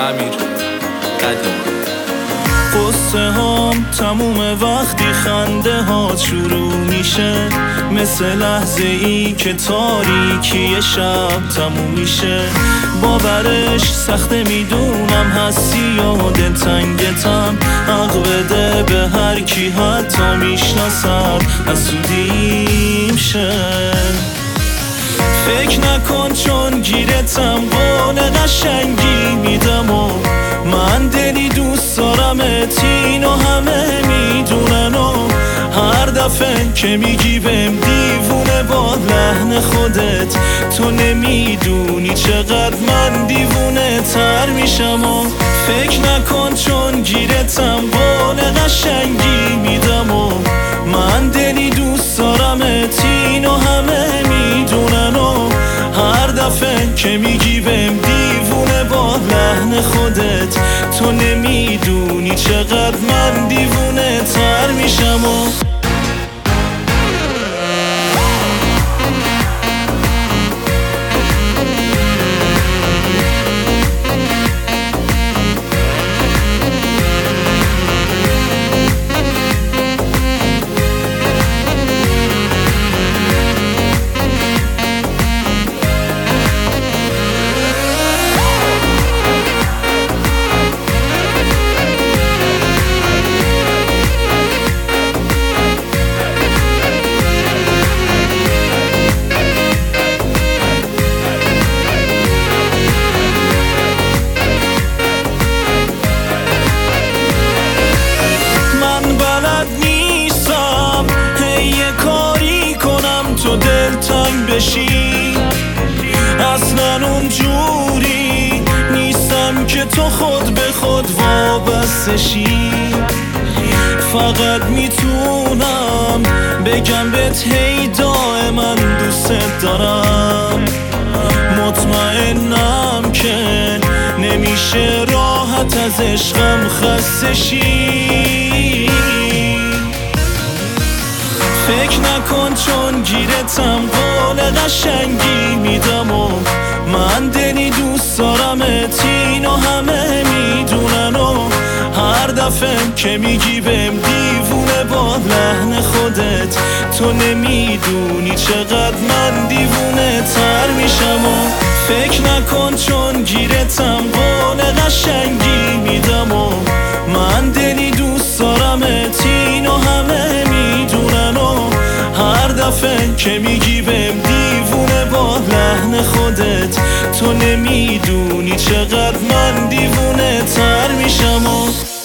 امیر قدیم. قصه هام تمومه وقتی خنده ها شروع میشه، مثل لحظه ای که تاریکی شب تموم میشه. باورش سخته میدونم، هستی و دلتنگتم، حق بده به هر کی حتی میشناسد حسودیم شه. فکر نکن چون گیرتم قول قشنگی میدم و من دلی دوست دارمت، اینو همه میدونن و هر دفعه که میگی بهم دیوونه با لحن خودت، تو نمیدونی چقدر من دیوونه تر میشم. و فکر نکن چون گیرتم قول قشنگی میدم و من دلی دوست دارمت، اینو همه میدونن و هر دفعه که میگی بهم دیوونه با لحن خودت، تو نمیدونی چقدر من دیوونه تر میشم. و تو دلتنگ بشی، اصلا اونجوری نیستم که تو خود به خود وابسته شی. فقط میتونم بگم بهت هی دائما دوست دارم، مطمئنم که نمیشه راحت از عشقم خسته شی. فکر نکن چون گیرتم قول قشنگی میدم و من دلی دوست دارمت، اینو همه میدونن و هر دفعه که میگی بهم دیوونه با لحن خودت، تو نمیدونی چقدر من دیوونه تر میشم. و فکر نکن چون گیرتم قول قشنگی میدم و من دلی دوست دارمت، اینو همه میدونن و هر دفعه که میگی بهم دیوونه با لحن خودت، تو نمیدونی چقدر من دیوونه تر میشم. و